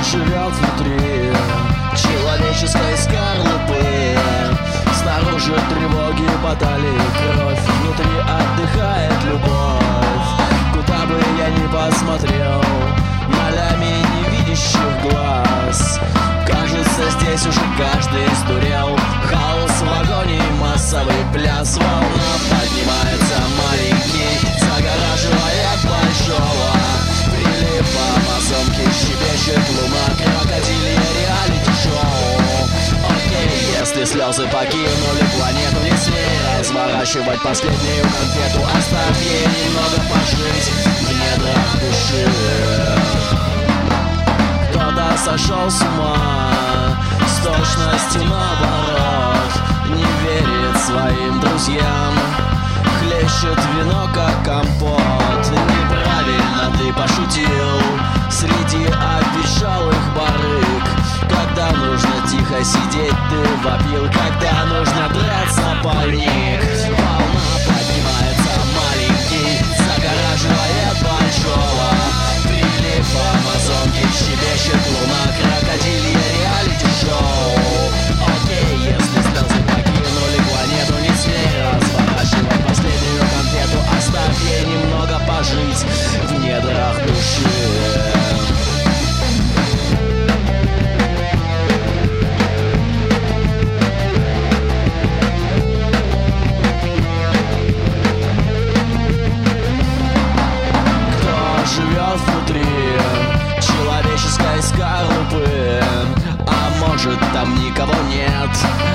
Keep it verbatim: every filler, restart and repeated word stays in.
живет внутри человеческой скорлупы. Снаружи тревоги, баталии, кровь, внутри отдыхает любовь. Куда бы я ни посмотрел, молями невидящих глаз, кажется, здесь уже каждый сдурел. Хаос в агонии, массовый пляс. Волна поднимается маленький, загораживает большого. Прилив амазонки, щебечет луна, крокодилье реалити-шоу. Окей, если слезы покинули планету, не смей разворачивать последнюю конфету. Оставь ей немного пожить в недрах души. Кто-то сошел с ума, с точностью наоборот, не верит своим друзьям, хлещет вино как компот. Неправильно ты пошутил среди обещалых барыг. Когда нужно тихо сидеть, ты вопил, когда нужно драться, пальник. Волна поднимается маленький, загораживает большого. Прилив амазонки, щебечет луна, крокодилье реалити-шоу. Окей, если слезы покинули планету, не смей разворачивать последнюю конфету. Оставь ей немного пожить в недрах души. Живет внутри человеческой скорлупы, а может там никого нет.